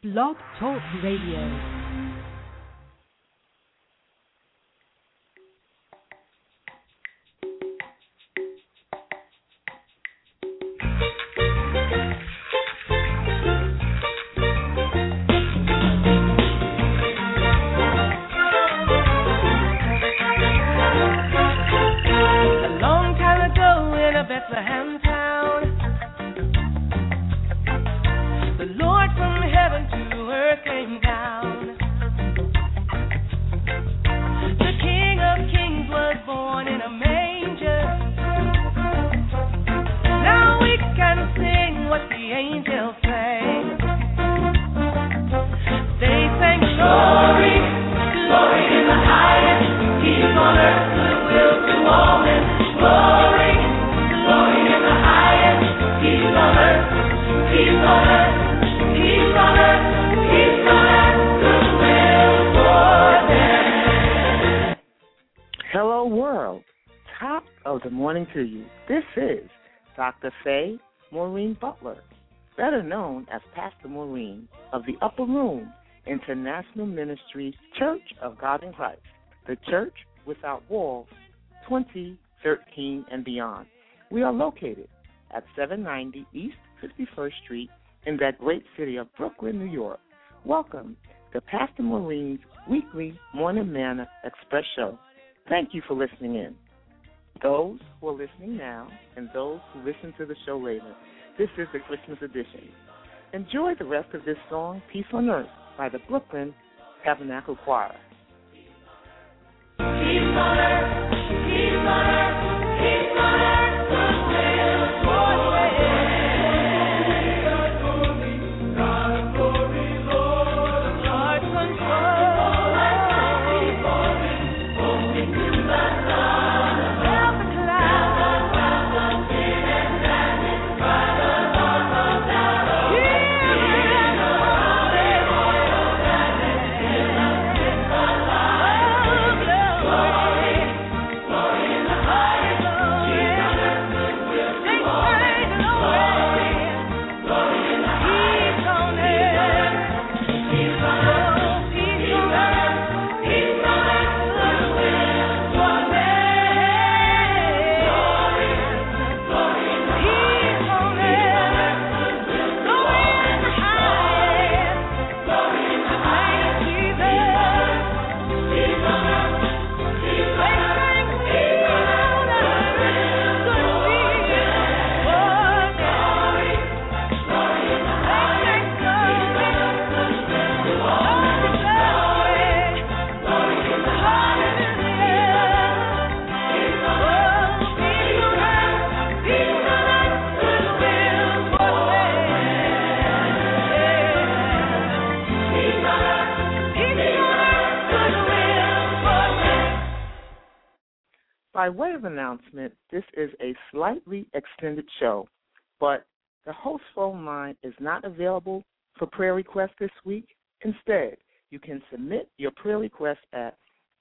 Blog Talk Radio. To you. This is Dr. Faye Maureen Butler, better known as Pastor Maureen of the Upper Room International Ministries Church of God in Christ, the Church Without Walls, 2013 and beyond. We are located at 790 East 51st Street in that great city of Brooklyn, New York. Welcome to Pastor Maureen's weekly Morning Manna Express show. Thank you for listening in. Those who are listening now and those who listen to the show later, this is the Christmas edition. Enjoy the rest of this song, Peace on Earth, by the Brooklyn Tabernacle Choir. Peace on earth, peace on earth, peace on earth, goodwill toward men. God glory, Lord, Lord control. By way of announcement, this is a slightly extended show, but the host phone line is not available for prayer requests this week. Instead, you can submit your prayer request at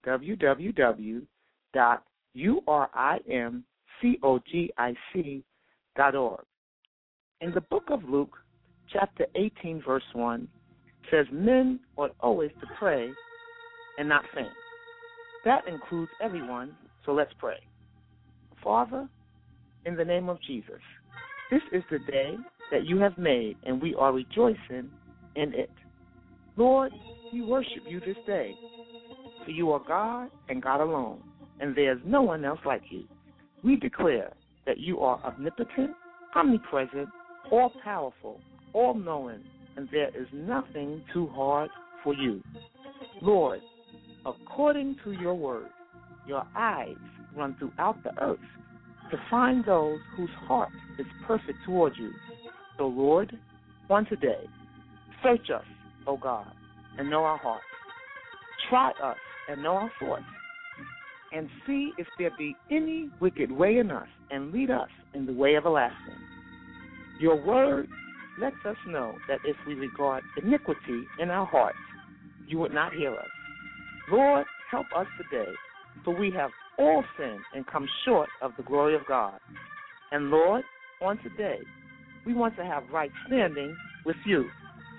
www.urimcogic.org. In the book of Luke, chapter 18, verse 1, says men ought always to pray and not faint. That includes everyone. So let's pray. Father, in the name of Jesus, this is the day that you have made, and we are rejoicing in it. Lord, we worship you this day, for you are God and God alone, and there is no one else like you. We declare that you are omnipotent, omnipresent, all-powerful, all-knowing, and there is nothing too hard for you. Lord, according to your word, your eyes run throughout the earth to find those whose heart is perfect toward you. So, Lord, on today, search us, O God, and know our hearts. Try us and know our thoughts, and see if there be any wicked way in us, and lead us in the way everlasting. Your word lets us know that if we regard iniquity in our hearts, you would not hear us. Lord, help us today, for we have all sinned and come short of the glory of God. And Lord, on today, we want to have right standing with you.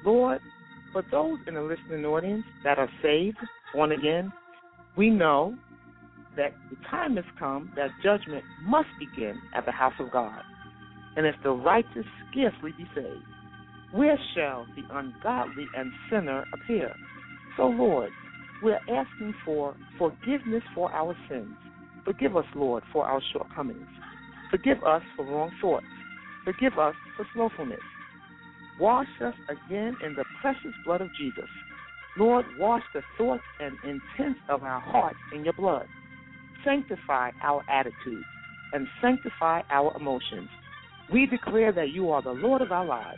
Lord, for those in the listening audience that are saved, born again, we know that the time has come that judgment must begin at the house of God. And if the righteous scarcely be saved, where shall the ungodly and sinner appear? So, Lord, we're asking for forgiveness for our sins. Forgive us, Lord, for our shortcomings. Forgive us for wrong thoughts. Forgive us for slothfulness. Wash us again in the precious blood of Jesus. Lord, wash the thoughts and intents of our hearts in your blood. Sanctify our attitudes and sanctify our emotions. We declare that you are the Lord of our lives.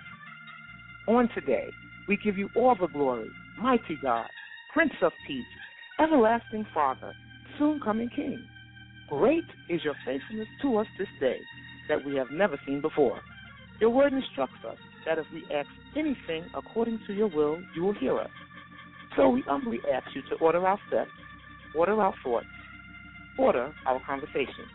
On today, we give you all the glory, mighty God, Prince of Peace, everlasting Father, soon coming King. Great is your faithfulness to us this day that we have never seen before. Your word instructs us that if we ask anything according to your will, you will hear us. So we humbly ask you to order our steps, order our thoughts, order our conversation.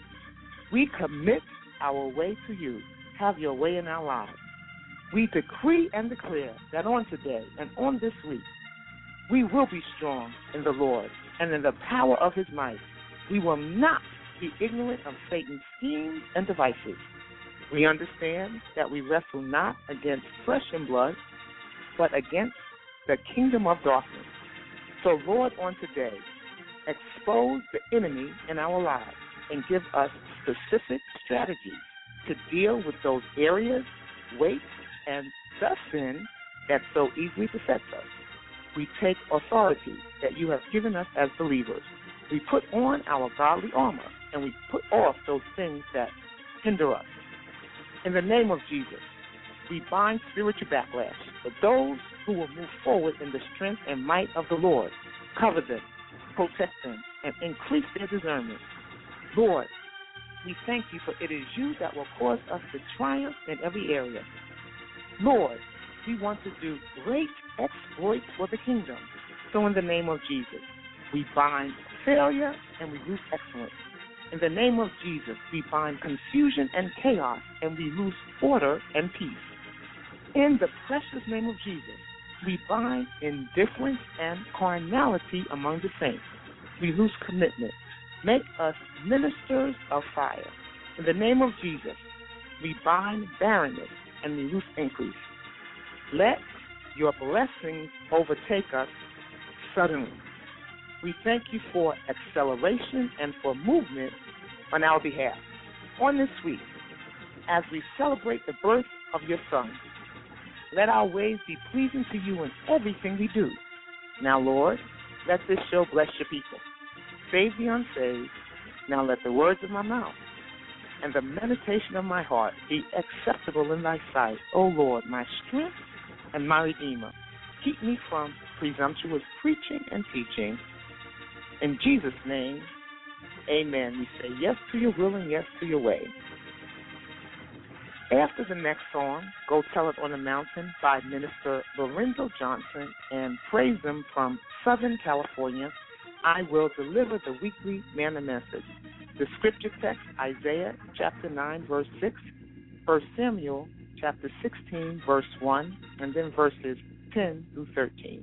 We commit our way to you. Have your way in our lives. We decree and declare that on today and on this week, we will be strong in the Lord and in the power of his might. We will not be ignorant of Satan's schemes and devices. We understand that we wrestle not against flesh and blood, but against the kingdom of darkness. So, Lord, on today, expose the enemy in our lives and give us specific strategies to deal with those areas, weights, and the sin that so easily besets us. We take authority that you have given us as believers. We put on our godly armor, and we put off those things that hinder us. In the name of Jesus, we bind spiritual backlash for those who will move forward in the strength and might of the Lord. Cover them, protect them, and increase their discernment. Lord, we thank you, for it is you that will cause us to triumph in every area. Lord, we want to do great exploits for the kingdom. So in the name of Jesus, we bind failure and we loose excellence. In the name of Jesus, we bind confusion and chaos and we loose order and peace. In the precious name of Jesus, we bind indifference and carnality among the saints. We loose commitment. Make us ministers of fire. In the name of Jesus, we bind barrenness and we loose increase. Let your blessings overtake us suddenly. We thank you for acceleration and for movement on our behalf. On this week, as we celebrate the birth of your Son, let our ways be pleasing to you in everything we do. Now, Lord, let this show bless your people. Save the unsaved. Now let the words of my mouth and the meditation of my heart be acceptable in thy sight, O Lord, my strength and my Redeemer. Keep me from presumptuous preaching and teaching. In Jesus' name, amen. We say yes to your will and yes to your way. After the next song, Go Tell It on the Mountain by Minister Lorenzo Johnson, and Praise Him from Southern California, I will deliver the weekly manna message. The scripture text, Isaiah chapter 9, verse 6, 1 Samuel chapter 16, verse 1, and then verses 10 through 13.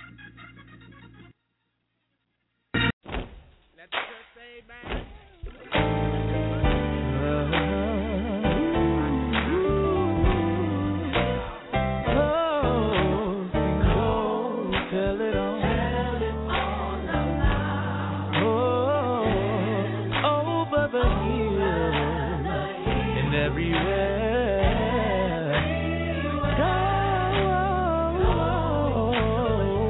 Let the church say amen. Everywhere. Go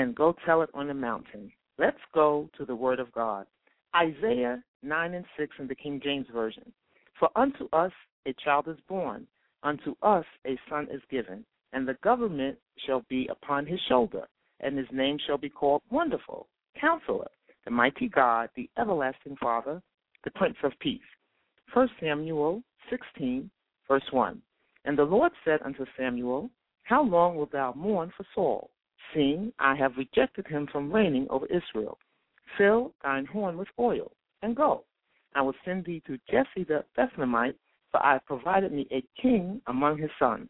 and go tell it on the mountain. Let's go to the Word of God. Isaiah 9:6 in the King James Version. For unto us a child is born, unto us a son is given, and the government shall be upon his shoulder, and his name shall be called Wonderful, Counselor, the Mighty God, the Everlasting Father, the Prince of Peace. 1 Samuel 16, verse 1. And the Lord said unto Samuel, How long wilt thou mourn for Saul, seeing I have rejected him from reigning over Israel? Fill thine horn with oil, and go. I will send thee to Jesse the Bethlehemite, for I have provided me a king among his sons.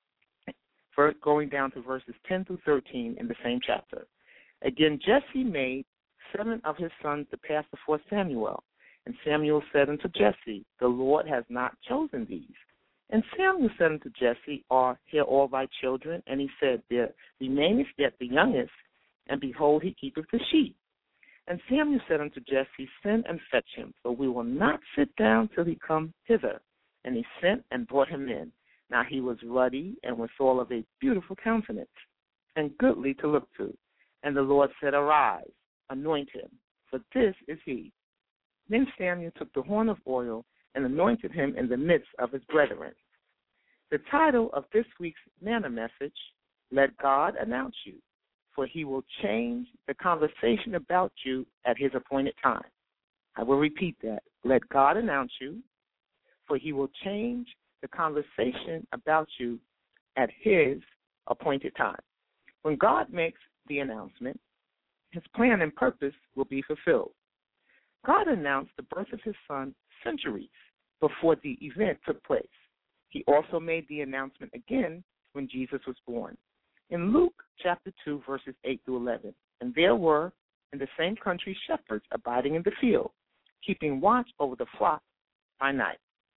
First, going down to verses 10 through 13 in the same chapter. Again, Jesse made 7 of his sons to pass before Samuel. And Samuel said unto Jesse, The Lord has not chosen these. And Samuel said unto Jesse, Are here all thy children? And he said, There remaineth yet the youngest, and behold, he keepeth the sheep. And Samuel said unto Jesse, Send and fetch him, for we will not sit down till he come hither. And he sent and brought him in. Now he was ruddy, and withal of a beautiful countenance, and goodly to look to. And the Lord said, Arise, anoint him, for this is he. Then Samuel took the horn of oil and anointed him in the midst of his brethren. The title of this week's manna message, Let God Announce You, for he will change the conversation about you at his appointed time. I will repeat that. Let God announce you, for he will change the conversation about you at his appointed time. When God makes the announcement, his plan and purpose will be fulfilled. God announced the birth of his son centuries before the event took place. He also made the announcement again when Jesus was born. In Luke chapter 2, verses 8 through 11, and there were in the same country shepherds abiding in the field, keeping watch over the flock by night.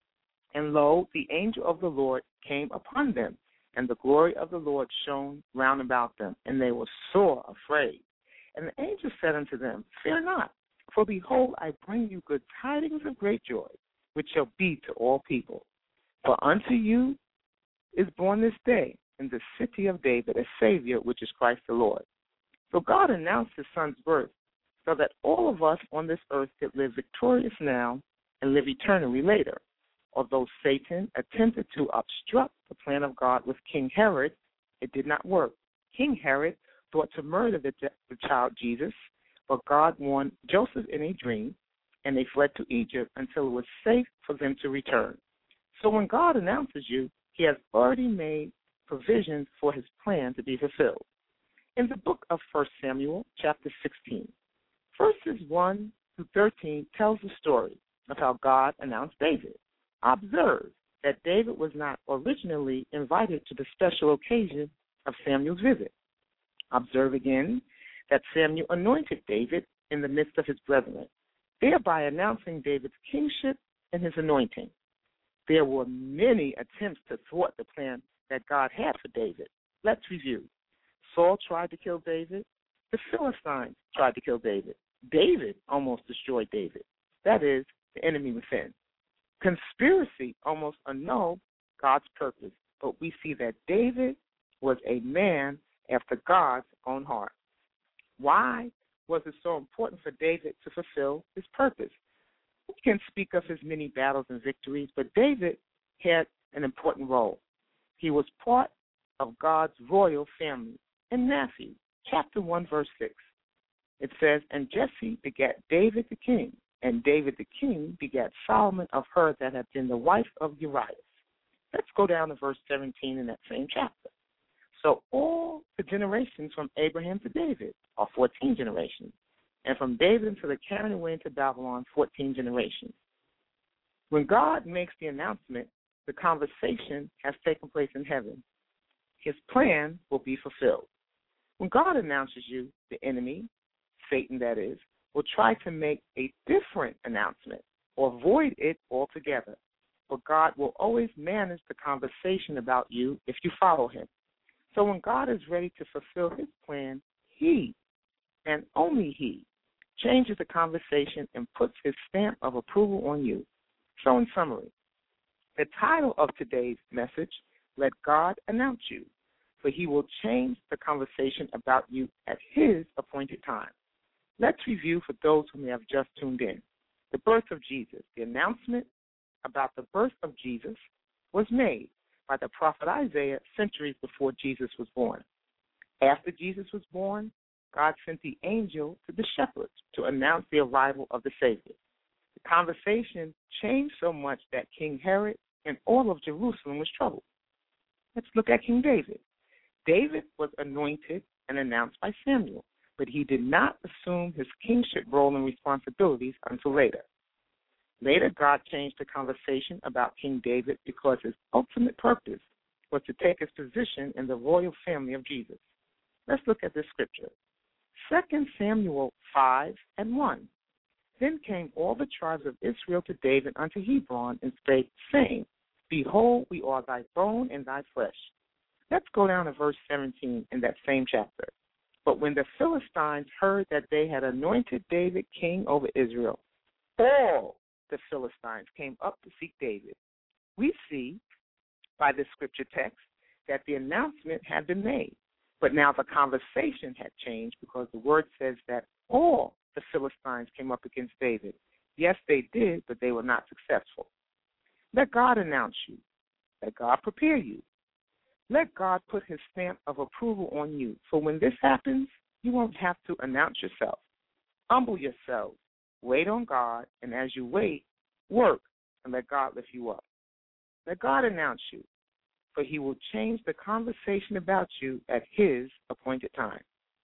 And lo, the angel of the Lord came upon them, and the glory of the Lord shone round about them, and they were sore afraid. And the angel said unto them, Fear not, for behold, I bring you good tidings of great joy, which shall be to all people. For unto you is born this day in the city of David a Savior, which is Christ the Lord. So God announced his son's birth so that all of us on this earth could live victorious now and live eternally later. Although Satan attempted to obstruct the plan of God with King Herod, it did not work. King Herod thought to murder the child Jesus, but God warned Joseph in a dream, and they fled to Egypt until it was safe for them to return. So when God announces you, he has already made provisions for his plan to be fulfilled. In the book of 1 Samuel, chapter 16, verses 1 through 13 tells the story of how God announced David. Observe that David was not originally invited to the special occasion of Samuel's visit. Observe again that Samuel anointed David in the midst of his brethren, thereby announcing David's kingship and his anointing. There were many attempts to thwart the plan that God had for David. Let's review. Saul tried to kill David. The Philistines tried to kill David. David almost destroyed David. That is, the enemy within. Conspiracy almost annulled God's purpose, but we see that David was a man after God's own heart. Why was it so important for David to fulfill his purpose? We can speak of his many battles and victories, but David had an important role. He was part of God's royal family. In Matthew chapter 1, verse 6, it says, And Jesse begat David the king, and David the king begat Solomon of her that had been the wife of Uriah. Let's go down to verse 17 in that same chapter. So all the generations from Abraham to David are 14 generations, and from David until the carrying away into Babylon, 14 generations. When God makes the announcement, the conversation has taken place in heaven. His plan will be fulfilled. When God announces you, the enemy, Satan that is, will try to make a different announcement or avoid it altogether. But God will always manage the conversation about you if you follow him. So when God is ready to fulfill his plan, he, and only he, changes the conversation and puts his stamp of approval on you. So in summary, the title of today's message, Let God Announce You, for he will change the conversation about you at his appointed time. Let's review for those who may have just tuned in. The birth of Jesus. The announcement about the birth of Jesus was made by the prophet Isaiah centuries before Jesus was born. After Jesus was born, God sent the angel to the shepherds to announce the arrival of the Savior. The conversation changed so much that King Herod and all of Jerusalem was troubled. Let's look at King David. David was anointed and announced by Samuel, but he did not assume his kingship role and responsibilities until later. Later, God changed the conversation about King David because his ultimate purpose was to take his position in the royal family of Jesus. Let's look at this scripture. 2 Samuel 5:1. Then came all the tribes of Israel to David unto Hebron and spake, saying, Behold, we are thy bone and thy flesh. Let's go down to verse 17 in that same chapter. But when the Philistines heard that they had anointed David king over Israel, all the Philistines came up to seek David. We see by this scripture text that the announcement had been made, but now the conversation had changed because the word says that all the Philistines came up against David. Yes, they did, but they were not successful. Let God announce you. Let God prepare you. Let God put his stamp of approval on you. For when this happens, you won't have to announce yourself. Humble yourself. Wait on God, and as you wait, work and let God lift you up. Let God announce you, for he will change the conversation about you at his appointed time.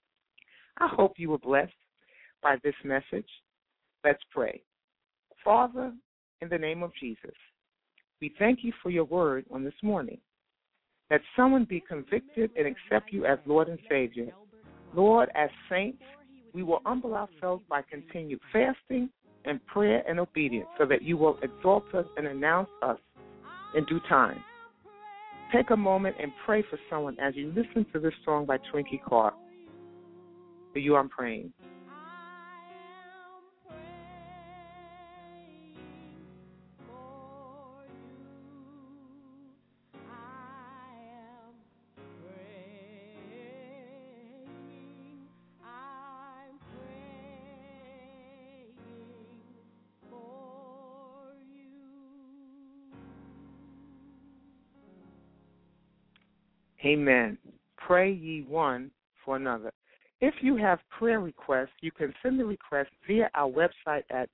I hope you were blessed by this message. Let's pray. Father, in the name of Jesus, we thank you for your word on this morning. Let someone be convicted and accept you as Lord and Savior. Lord, as saints, we will humble ourselves by continued fasting and prayer and obedience so that you will exalt us and announce us in due time. Take a moment and pray for someone as you listen to this song by Twinkie Clark. For you I'm praying. Amen. Pray ye one for another. If you have prayer requests, you can send the request via our website at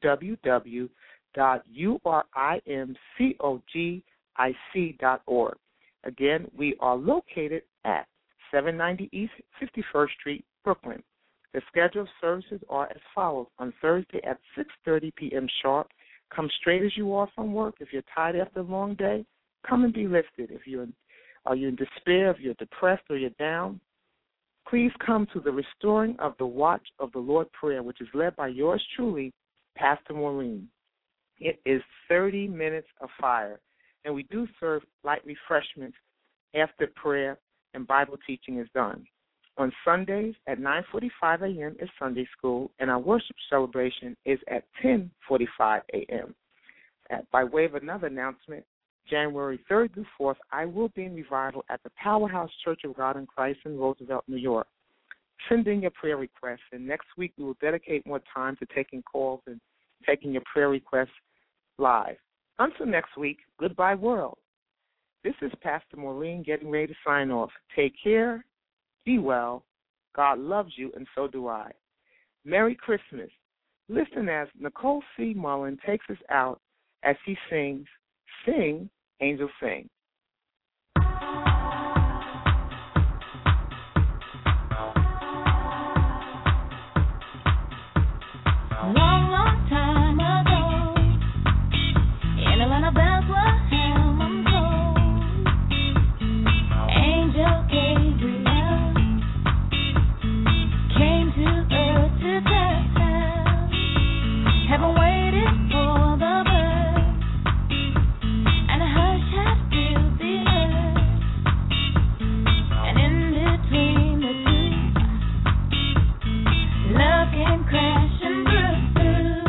www.urimcogic.org. Again, we are located at 790 East 51st Street, Brooklyn. The scheduled services are as follows. On Thursday at 6:30 p.m. sharp, come straight as you are from work. If you're tired after a long day, come and be lifted. If you're in despair, if you're depressed or you're down, please come to the Restoring of the Watch of the Lord prayer, which is led by yours truly, Pastor Maureen. It is 30 minutes of fire, and we do serve light refreshments after prayer and Bible teaching is done. On Sundays at 9:45 a.m. is Sunday school, and our worship celebration is at 10:45 a.m. By way of another announcement, January 3rd through 4th, I will be in revival at the Powerhouse Church of God in Christ in Roosevelt, New York. Send in your prayer requests, and next week we will dedicate more time to taking calls and taking your prayer requests live. Until next week, goodbye, world. This is Pastor Maureen getting ready to sign off. Take care, be well, God loves you, and so do I. Merry Christmas. Listen as Nicole C. Mullen takes us out as she sings, Sing, Angels Sing. Crashing through.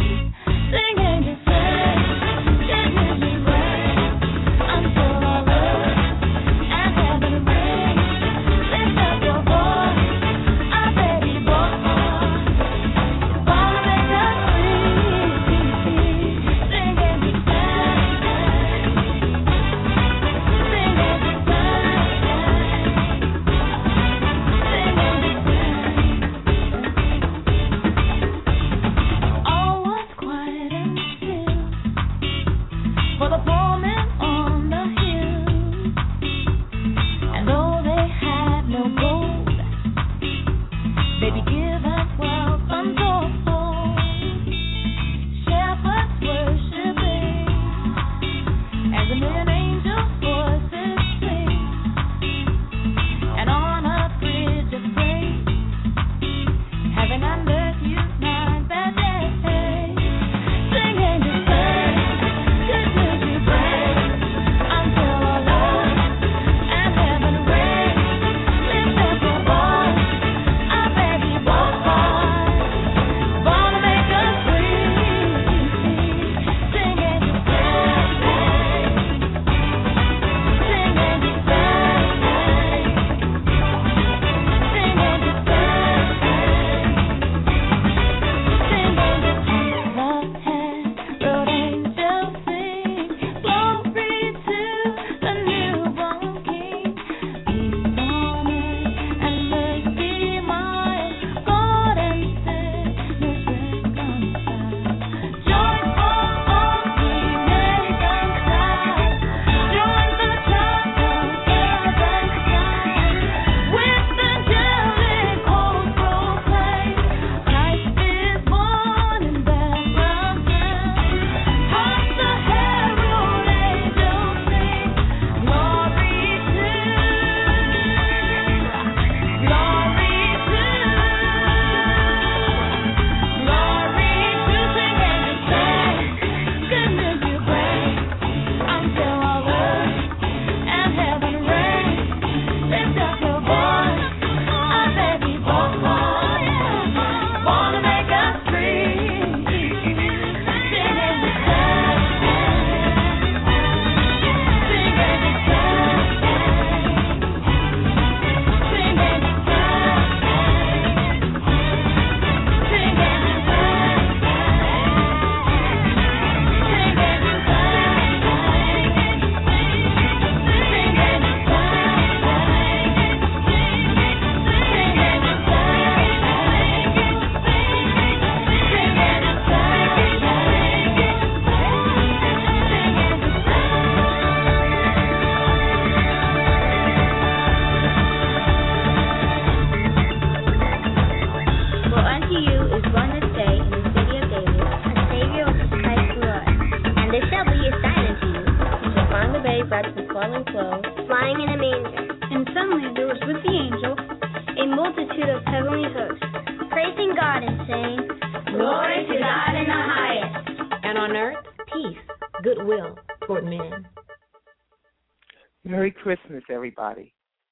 swaddling clothes, lying in a manger. And suddenly there was with the angel a multitude of heavenly hosts, praising God and saying, Glory to God in the highest, and on earth peace, goodwill toward men. Merry Christmas, everybody.